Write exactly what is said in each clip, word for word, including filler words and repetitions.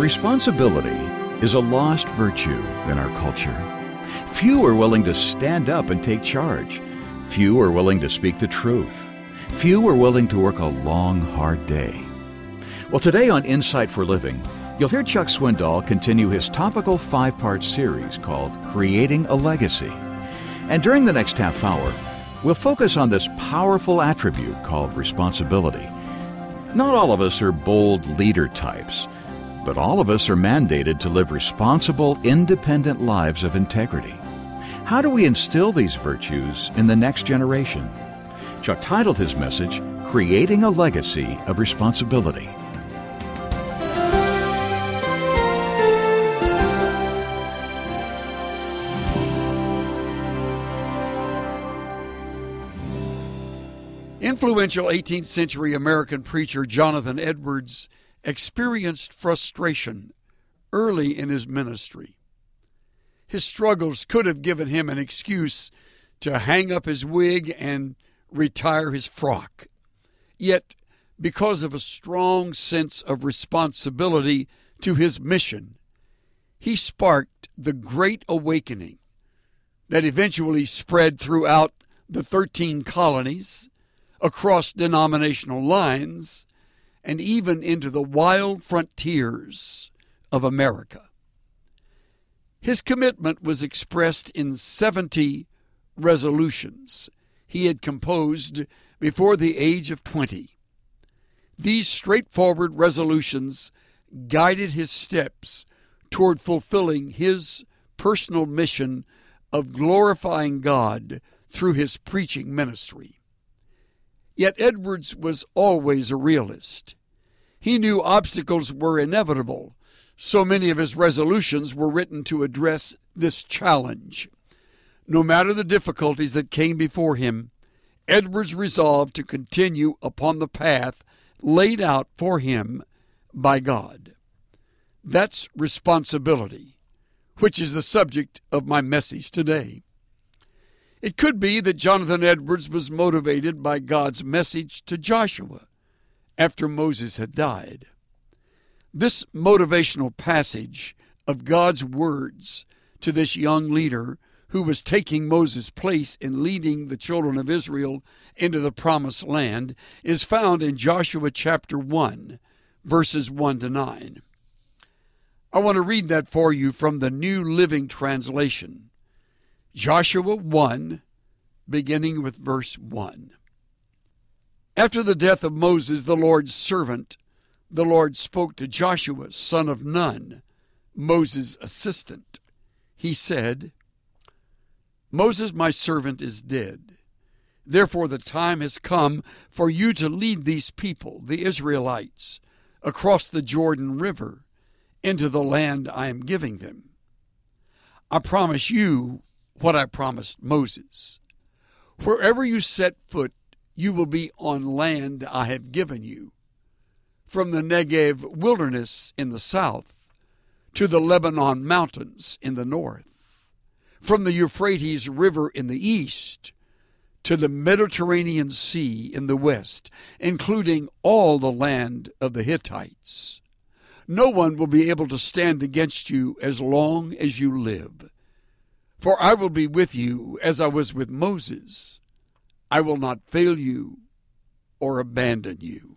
Responsibility is a lost virtue in our culture. Few are willing to stand up and take charge. Few are willing to speak the truth. Few are willing to work a long, hard day. Well, today on Insight for Living, you'll hear Chuck Swindoll continue his topical five-part series called Creating a Legacy. And during the next half hour, we'll focus on this powerful attribute called responsibility. Not all of us are bold leader types, but all of us are mandated to live responsible, independent lives of integrity. How do we instill these virtues in the next generation? Chuck titled his message, Creating a Legacy of Responsibility. Influential eighteenth century American preacher Jonathan Edwards experienced frustration early in his ministry. His struggles could have given him an excuse to hang up his wig and retire his frock. Yet, because of a strong sense of responsibility to his mission, he sparked the Great Awakening that eventually spread throughout the thirteen colonies, across denominational lines, and even into the wild frontiers of America. His commitment was expressed in seventy resolutions he had composed before the age of twenty. These straightforward resolutions guided his steps toward fulfilling his personal mission of glorifying God through his preaching ministry. Yet Edwards was always a realist. He knew obstacles were inevitable. So many of his resolutions were written to address this challenge. No matter the difficulties that came before him, Edwards resolved to continue upon the path laid out for him by God. That's responsibility, which is the subject of my message today. It could be that Jonathan Edwards was motivated by God's message to Joshua after Moses had died. This motivational passage of God's words to this young leader who was taking Moses' place in leading the children of Israel into the promised land is found in Joshua chapter one, verses one to nine. I want to read that for you from the New Living Translation. Joshua one, beginning with verse one. After the death of Moses, the Lord's servant, the Lord spoke to Joshua, son of Nun, Moses' assistant. He said, Moses, my servant, is dead. Therefore the time has come for you to lead these people, the Israelites, across the Jordan River into the land I am giving them. I promise you what I promised Moses. Wherever you set foot, you will be on land I have given you, from the Negev wilderness in the south to the Lebanon mountains in the north, from the Euphrates River in the east to the Mediterranean Sea in the west, including all the land of the Hittites. No one will be able to stand against you as long as you live. For I will be with you as I was with Moses. I will not fail you or abandon you.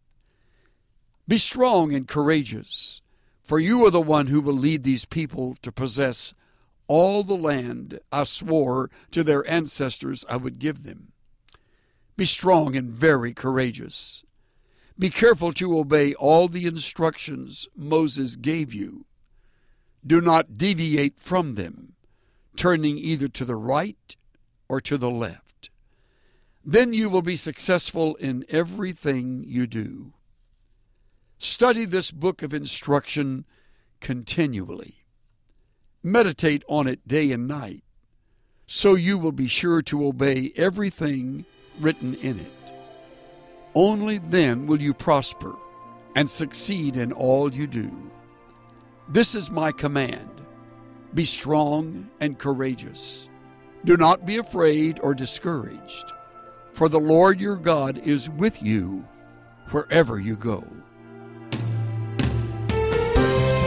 Be strong and courageous, for you are the one who will lead these people to possess all the land I swore to their ancestors I would give them. Be strong and very courageous. Be careful to obey all the instructions Moses gave you. Do not deviate from them, turning either to the right or to the left. Then you will be successful in everything you do. Study this book of instruction continually. Meditate on it day and night, so you will be sure to obey everything written in it. Only then will you prosper and succeed in all you do. This is my command. Be strong and courageous. Do not be afraid or discouraged, for the Lord your God is with you wherever you go.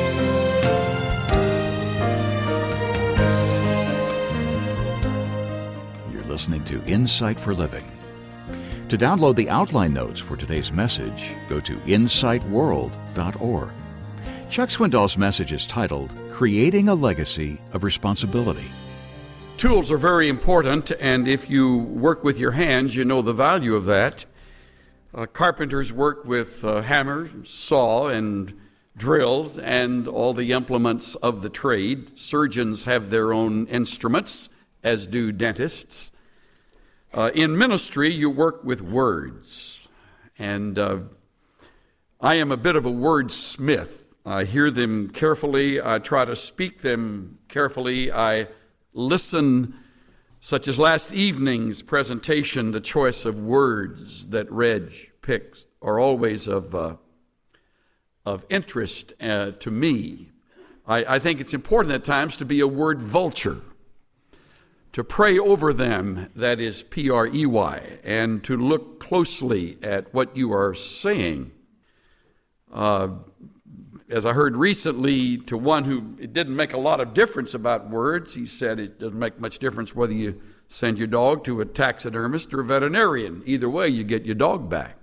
listening to Insight for Living. To download the outline notes for today's message, go to insight world dot org. Chuck Swindoll's message is titled, Creating a Legacy of Responsibility. Tools are very important, and if you work with your hands, you know the value of that. Uh, carpenters work with uh, hammer, saw, and drills, and all the implements of the trade. Surgeons have their own instruments, as do dentists. Uh, in ministry, you work with words, and uh, I am a bit of a wordsmith. I hear them carefully. I try to speak them carefully. I listen, such as last evening's presentation, the choice of words that Reg picks are always of uh, of interest uh, to me. I, I think it's important at times to be a word vulture, to pray over them, that is P R E Y, and to look closely at what you are saying. Uh, As I heard recently to one who it didn't make a lot of difference about words, he said it doesn't make much difference whether you send your dog to a taxidermist or a veterinarian. Either way, you get your dog back.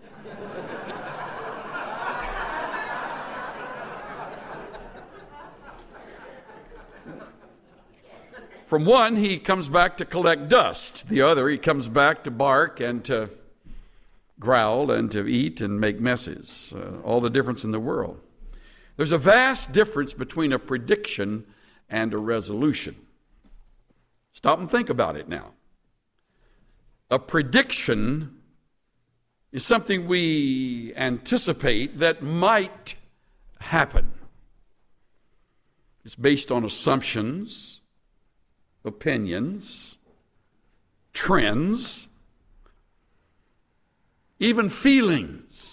From one, he comes back to collect dust. The other, he comes back to bark and to growl and to eat and make messes. Uh, all the difference in the world. There's a vast difference between a prediction and a resolution. Stop and think about it now. A prediction is something we anticipate that might happen. It's based on assumptions, opinions, trends, even feelings.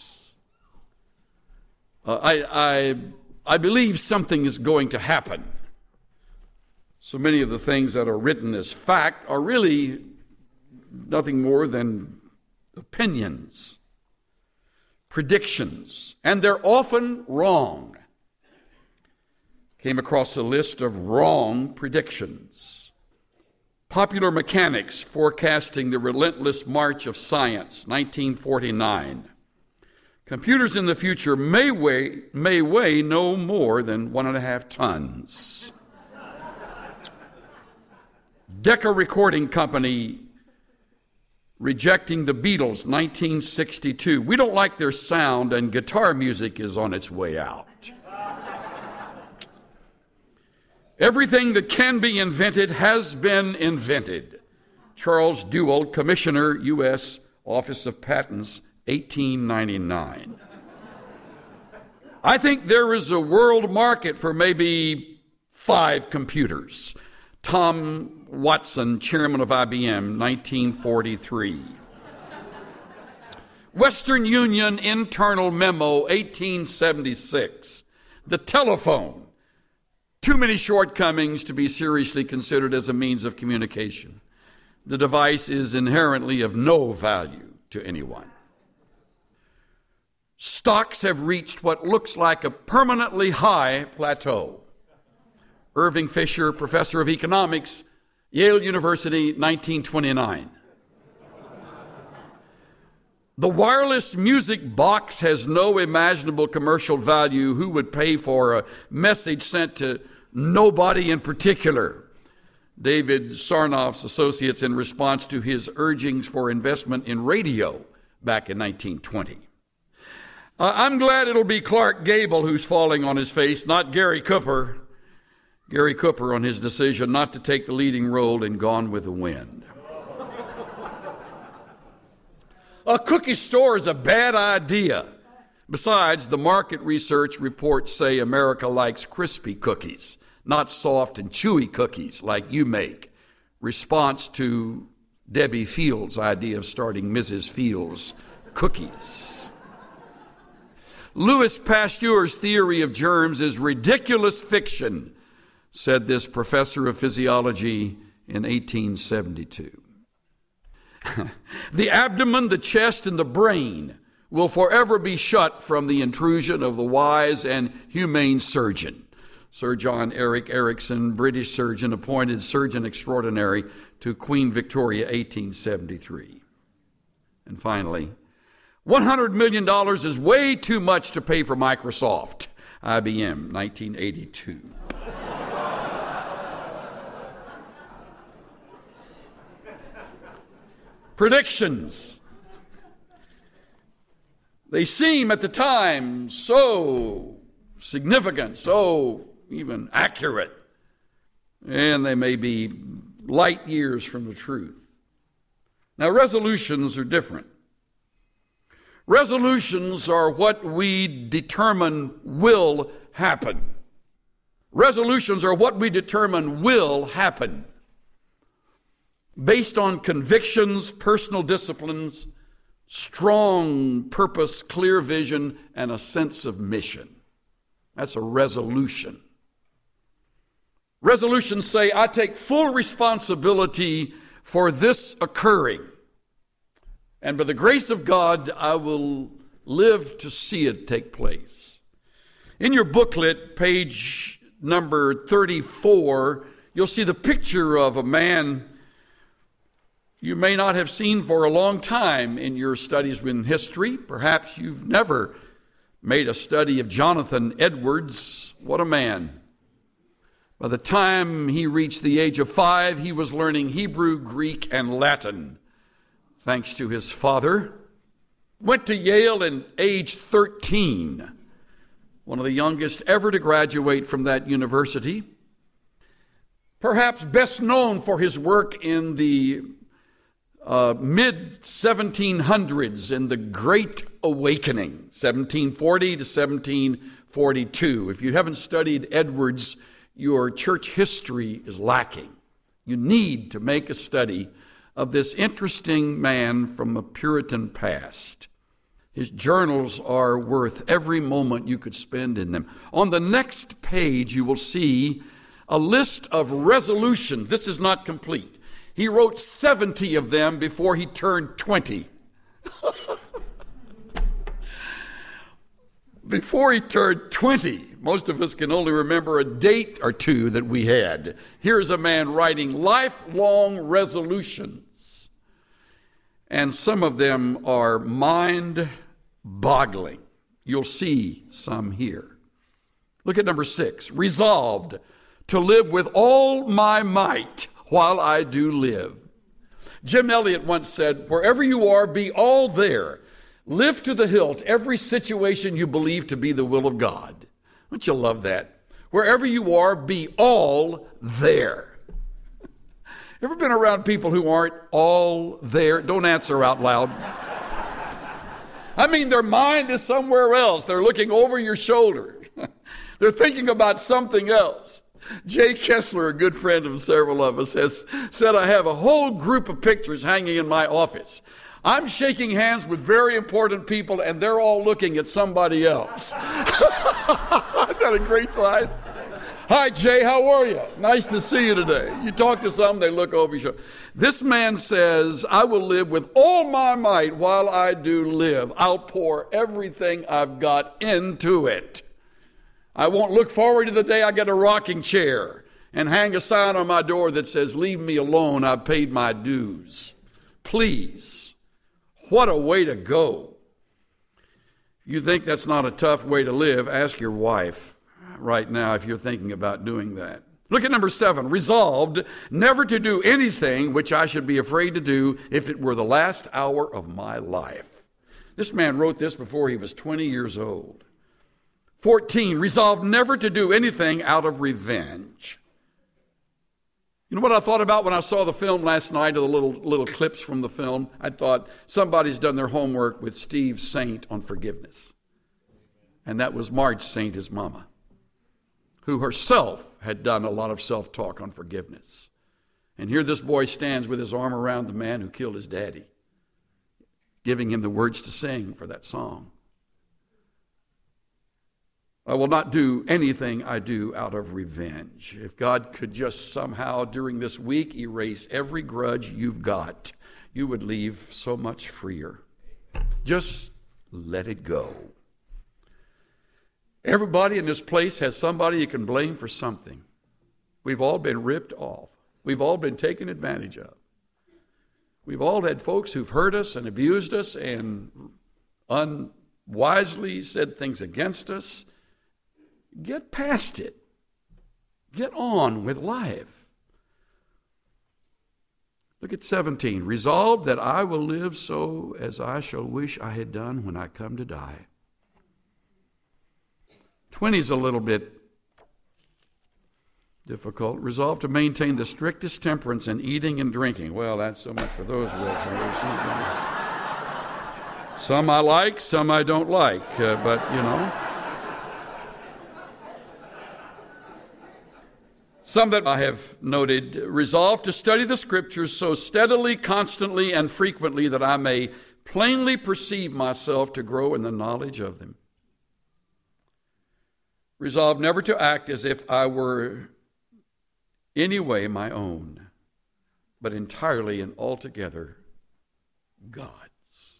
Uh, I, I, I believe something is going to happen. So many of the things that are written as fact are really nothing more than opinions, predictions, and they're often wrong. Came across a list of wrong predictions. Popular Mechanics Forecasting the Relentless March of Science, nineteen forty-nine. Computers in the future may weigh, may weigh no more than one and a half tons. Decca Recording Company rejecting the Beatles, nineteen sixty-two. We don't like their sound, and guitar music is on its way out. Everything that can be invented has been invented. Charles Duell, Commissioner, U S Office of Patents, eighteen ninety-nine. I think there is a world market for maybe five computers. Tom Watson, chairman of I B M, nineteen forty-three. Western Union internal memo, eighteen seventy-six. The telephone. Too many shortcomings to be seriously considered as a means of communication. The device is inherently of no value to anyone. Stocks have reached what looks like a permanently high plateau. Irving Fisher, professor of economics, Yale University, nineteen twenty-nine. The wireless music box has no imaginable commercial value. Who would pay for a message sent to nobody in particular? David Sarnoff's associates in response to his urgings for investment in radio back in nineteen twenty. Uh, I'm glad it'll be Clark Gable who's falling on his face, not Gary Cooper. Gary Cooper on his decision not to take the leading role in Gone with the Wind. A cookie store is a bad idea. Besides, the market research reports say America likes crispy cookies, not soft and chewy cookies like you make. Response to Debbie Fields' idea of starting Missus Fields Cookies. Louis Pasteur's theory of germs is ridiculous fiction, said this professor of physiology in eighteen seventy-two. The abdomen, the chest, and the brain will forever be shut from the intrusion of the wise and humane surgeon. Sir John Eric Ericsson, British surgeon, appointed surgeon extraordinary to Queen Victoria, eighteen seventy-three. And finally, one hundred million dollars is way too much to pay for Microsoft. I B M, nineteen eighty-two. Predictions. They seem at the time so significant, so even accurate, and they may be light years from the truth. Now, resolutions are different. Resolutions are what we determine will happen. Resolutions are what we determine will happen based on convictions, personal disciplines, strong purpose, clear vision, and a sense of mission. That's a resolution. Resolutions say, I take full responsibility for this occurring. And by the grace of God, I will live to see it take place. In your booklet, page number thirty-four, you'll see the picture of a man you may not have seen for a long time in your studies in history. Perhaps you've never made a study of Jonathan Edwards. What a man. By the time he reached the age of five, he was learning Hebrew, Greek, and Latin, thanks to his father. Went to Yale at age thirteen, one of the youngest ever to graduate from that university. Perhaps best known for his work in the uh, mid seventeen hundreds in the Great Awakening, seventeen forty to seventeen forty-two. If you haven't studied Edwards, your church history is lacking. You need to make a study of this interesting man from a Puritan past. His journals are worth every moment you could spend in them. On the next page, you will see a list of resolutions. This is not complete. He wrote seventy of them before he turned twenty. Before he turned twenty, most of us can only remember a date or two that we had. Here's a man writing lifelong resolutions, and some of them are mind-boggling. You'll see some here. Look at number six. Resolved to live with all my might while I do live. Jim Elliot once said, wherever you are, be all there. Live to the hilt every situation you believe to be the will of God. Don't you love that? Wherever you are, be all there. Ever been around people who aren't all there? Don't answer out loud. I mean, their mind is somewhere else. They're looking over your shoulder. They're thinking about something else. Jay Kessler, a good friend of several of us, has said, I have a whole group of pictures hanging in my office. I'm shaking hands with very important people, and they're all looking at somebody else. Isn't that a great line? Hi, Jay, how are you? Nice to see you today. You talk to some, they look over your shoulder. This man says, I will live with all my might while I do live. I'll pour everything I've got into it. I won't look forward to the day I get a rocking chair and hang a sign on my door that says, leave me alone, I've paid my dues. Please. What a way to go. You think that's not a tough way to live? Ask your wife right now if you're thinking about doing that. Look at number seven. Resolved never to do anything which I should be afraid to do if it were the last hour of my life. This man wrote this before he was twenty years old. fourteen. Resolved never to do anything out of revenge. You know what I thought about when I saw the film last night, or the little little clips from the film? I thought somebody's done their homework with Steve Saint on forgiveness. And that was Marge Saint, his mama, who herself had done a lot of self-talk on forgiveness. And here this boy stands with his arm around the man who killed his daddy, giving him the words to sing for that song. I will not do anything I do out of revenge. If God could just somehow during this week erase every grudge you've got, you would leave so much freer. Just let it go. Everybody in this place has somebody you can blame for something. We've all been ripped off. We've all been taken advantage of. We've all had folks who've hurt us and abused us and unwisely said things against us. Get past it. Get on with life. Look at seventeen. Resolved that I will live so as I shall wish I had done when I come to die. twenty is a little bit difficult. Resolved to maintain the strictest temperance in eating and drinking. Well, that's so much for those resolutions. Some I like, some I don't like, uh, but you know. Some that I have noted, resolved to study the Scriptures so steadily, constantly, and frequently that I may plainly perceive myself to grow in the knowledge of them. Resolved never to act as if I were any way my own, but entirely and altogether God's.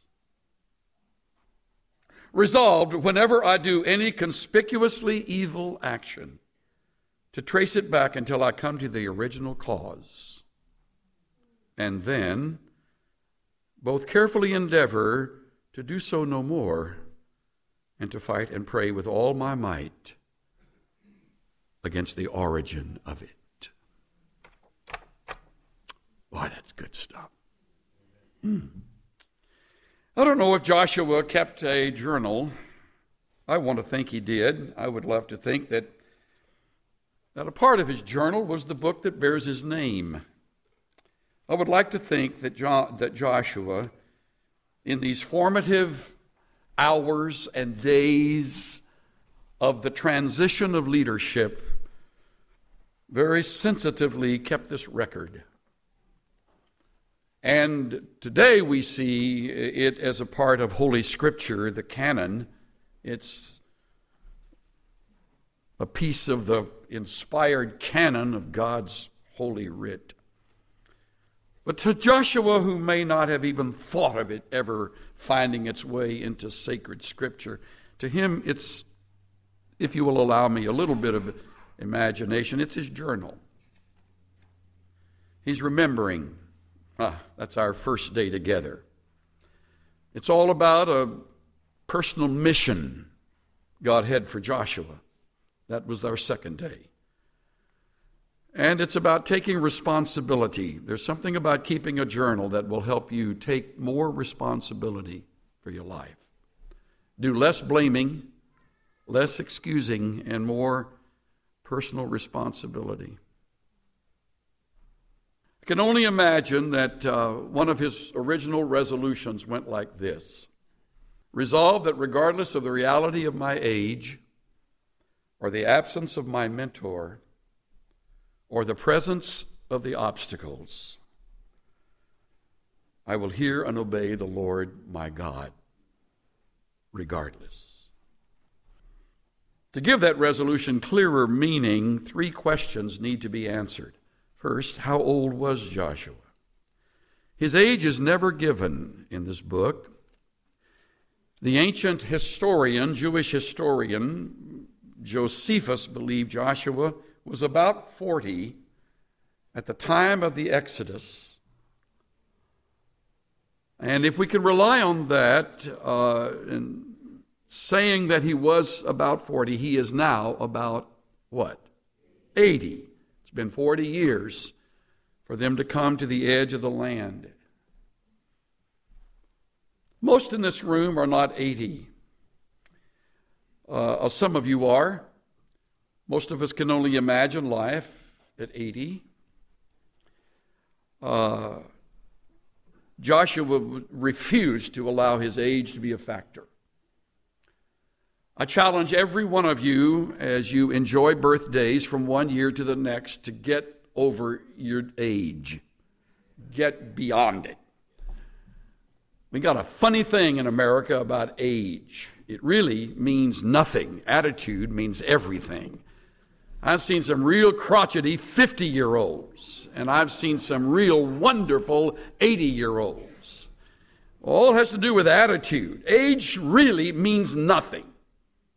Resolved, whenever I do any conspicuously evil action, to trace it back until I come to the original cause, and then both carefully endeavor to do so no more, and to fight and pray with all my might against the origin of it. Boy, that's good stuff. Mm. I don't know if Joshua kept a journal. I want to think he did. I would love to think that, that a part of his journal was the book that bears his name. I would like to think that, jo- that Joshua, in these formative hours and days of the transition of leadership, very sensitively kept this record. And today we see it as a part of Holy Scripture, the canon. It's a piece of the inspired canon of God's holy writ. But to Joshua, who may not have even thought of it ever finding its way into sacred Scripture, to him it's, if you will allow me a little bit of imagination, it's his journal. He's remembering. Ah, that's our first day together. It's all about a personal mission God had for Joshua. That was our second day. And it's about taking responsibility. There's something about keeping a journal that will help you take more responsibility for your life. Do less blaming, less excusing, and more personal responsibility. I can only imagine that uh, one of his original resolutions went like this. Resolve that regardless of the reality of my age, or the absence of my mentor, or the presence of the obstacles, I will hear and obey the Lord my God, regardless. To give that resolution clearer meaning, three questions need to be answered. First, how old was Joshua? His age is never given in this book. The ancient historian, Jewish historian, Josephus believed Joshua was about forty at the time of the Exodus. And if we can rely on that, uh, in saying that he was about forty, he is now about what? eighty. It's been forty years for them to come to the edge of the land. Most in this room are not eighty. Uh, some of you are. Most of us can only imagine life at eighty. Uh, Joshua refused to allow his age to be a factor. I challenge every one of you as you enjoy birthdays from one year to the next to get over your age. Get beyond it. We got a funny thing in America about age. It really means nothing. Attitude means everything. I've seen some real crotchety fifty-year-olds, and I've seen some real wonderful eighty-year-olds. All has to do with attitude. Age really means nothing.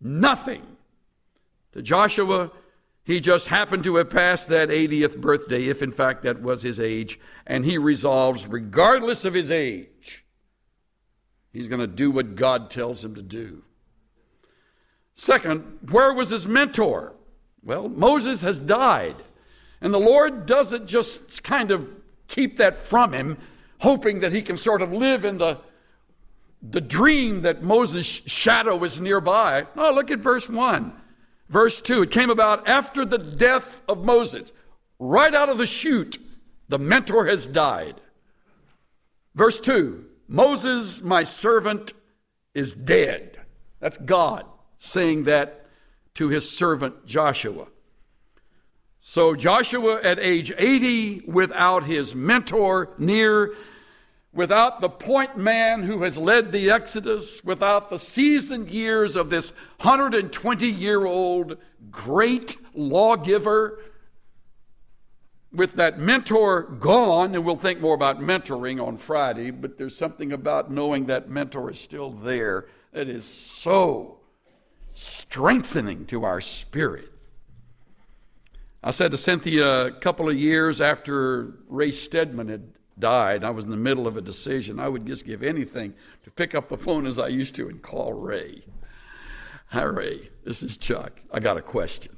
Nothing. To Joshua, he just happened to have passed that eightieth birthday, if in fact that was his age, and he resolves, regardless of his age, he's going to do what God tells him to do. Second, where was his mentor? Well, Moses has died, and the Lord doesn't just kind of keep that from him, hoping that he can sort of live in the, the dream that Moses' shadow is nearby. No, look at verse one. Verse two, it came about after the death of Moses. Right out of the chute, the mentor has died. Verse two, Moses, my servant, is dead. That's God saying that to his servant Joshua. So Joshua at age eighty, without his mentor near, without the point man who has led the Exodus, without the seasoned years of this one hundred twenty-year-old great lawgiver, with that mentor gone, and we'll think more about mentoring on Friday, but there's something about knowing that mentor is still there that is so strengthening to our spirit. I said to Cynthia a couple of years after Ray Stedman had died, I was in the middle of a decision. I would just give anything to pick up the phone as I used to and call Ray. Hi, Ray. This is Chuck. I got a question.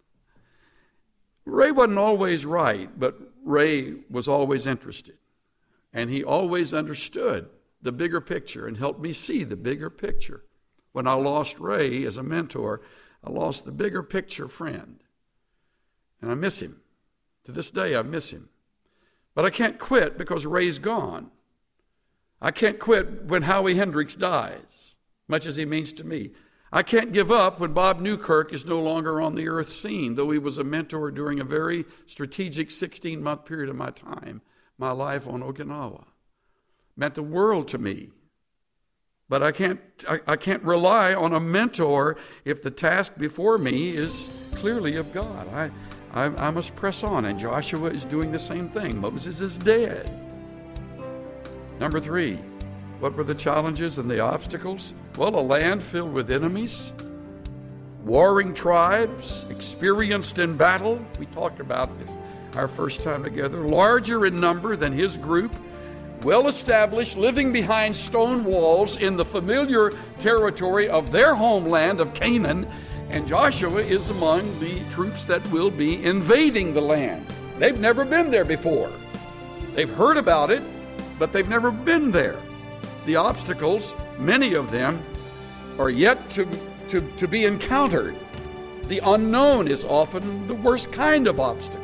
Ray wasn't always right, but Ray was always interested. And he always understood the bigger picture and helped me see the bigger picture. When I lost Ray as a mentor, I lost the bigger picture friend. And I miss him. To this day, I miss him. But I can't quit because Ray's gone. I can't quit when Howie Hendricks dies, much as he means to me. I can't give up when Bob Newkirk is no longer on the earth scene, though he was a mentor during a very strategic sixteen-month period of my time, my life on Okinawa. Meant the world to me. But I can't, I, I can't rely on a mentor if the task before me is clearly of God. I, I, I must press on, and Joshua is doing the same thing. Moses is dead. Number three, what were the challenges and the obstacles? Well, a land filled with enemies, warring tribes, experienced in battle. We talked about this our first time together. Larger in number than his group, well established, living behind stone walls in the familiar territory of their homeland of Canaan. And Joshua is among the troops that will be invading the land. They've never been there before. They've heard about it, but they've never been there. The obstacles, many of them, are yet to, to, to be encountered. The unknown is often the worst kind of obstacle.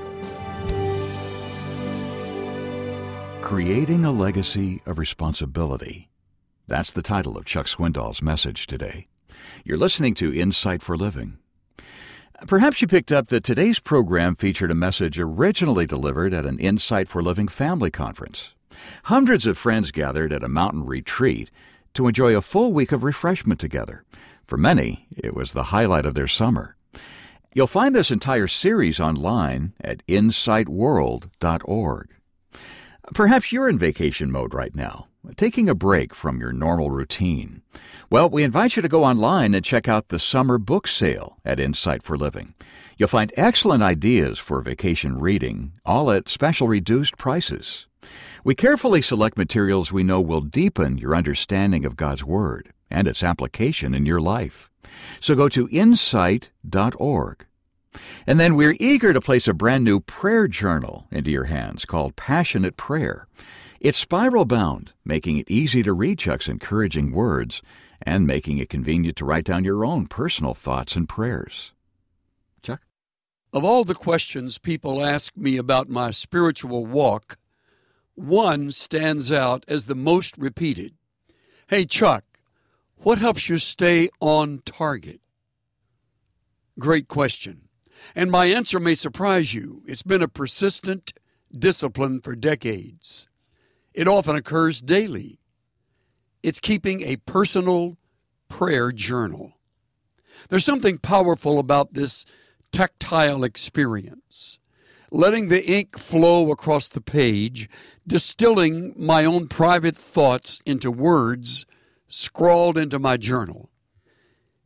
Creating a Legacy of Responsibility. That's the title of Chuck Swindoll's message today. You're listening to Insight for Living. Perhaps you picked up that today's program featured a message originally delivered at an Insight for Living family conference. Hundreds of friends gathered at a mountain retreat to enjoy a full week of refreshment together. For many, it was the highlight of their summer. You'll find this entire series online at insight world dot org. Perhaps you're in vacation mode right now, taking a break from your normal routine. Well, we invite you to go online and check out the summer book sale at Insight for Living. You'll find excellent ideas for vacation reading, all at special reduced prices. We carefully select materials we know will deepen your understanding of God's Word and its application in your life. So go to insight dot org. And then we're eager to place a brand new prayer journal into your hands called Passionate Prayer. It's spiral-bound, making it easy to read Chuck's encouraging words and making it convenient to write down your own personal thoughts and prayers. Chuck? Of all the questions people ask me about my spiritual walk, one stands out as the most repeated. Hey, Chuck, what helps you stay on target? Great question. And my answer may surprise you. It's been a persistent discipline for decades. It often occurs daily. It's keeping a personal prayer journal. There's something powerful about this tactile experience. Letting the ink flow across the page, distilling my own private thoughts into words scrawled into my journal.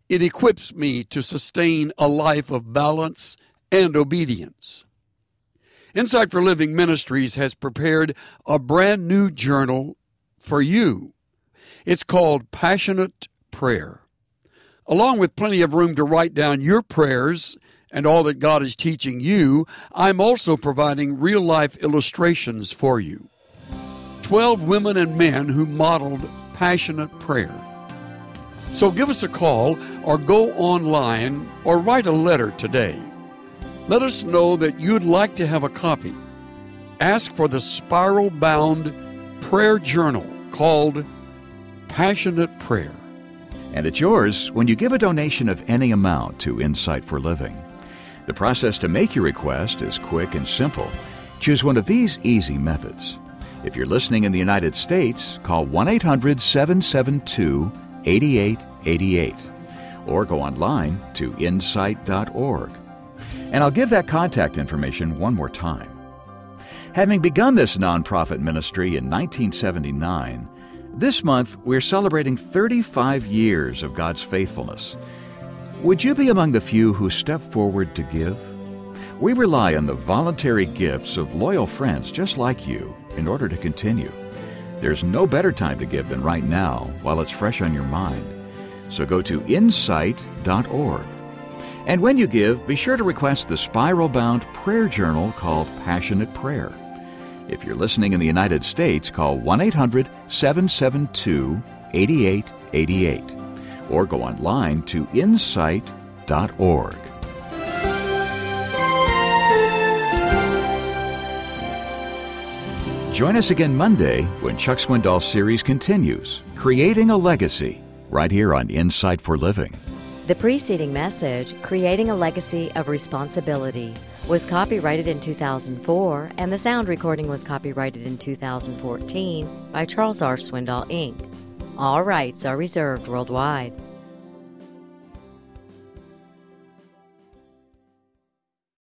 It equips me to sustain a life of balance and obedience. Insight for Living Ministries has prepared a brand new journal for you. It's called Passionate Prayer. Along with plenty of room to write down your prayers and all that God is teaching you, I'm also providing real-life illustrations for you. Twelve women and men who modeled passionate prayer. So give us a call or go online or write a letter today. Let us know that you'd like to have a copy. Ask for the spiral-bound prayer journal called Passionate Prayer. And it's yours when you give a donation of any amount to Insight for Living. The process to make your request is quick and simple. Choose one of these easy methods. If you're listening in the United States, call one eight hundred seven seven two eight eight eight eight or go online to insight dot org. And I'll give that contact information one more time. Having begun this nonprofit ministry in nineteen seventy-nine, this month we're celebrating thirty-five years of God's faithfulness. Would you be among the few who step forward to give? We rely on the voluntary gifts of loyal friends just like you in order to continue. There's no better time to give than right now while it's fresh on your mind. So go to insight dot org. And when you give, be sure to request the spiral-bound prayer journal called Passionate Prayer. If you're listening in the United States, call one eight hundred seven seven two eight eight eight eight or go online to insight dot org. Join us again Monday when Chuck Swindoll's series continues, Creating a Legacy, right here on Insight for Living. The preceding message, Creating a Legacy of Responsibility, was copyrighted in two thousand four, and the sound recording was copyrighted in two thousand fourteen by Charles R. Swindoll, Incorporated. All rights are reserved worldwide.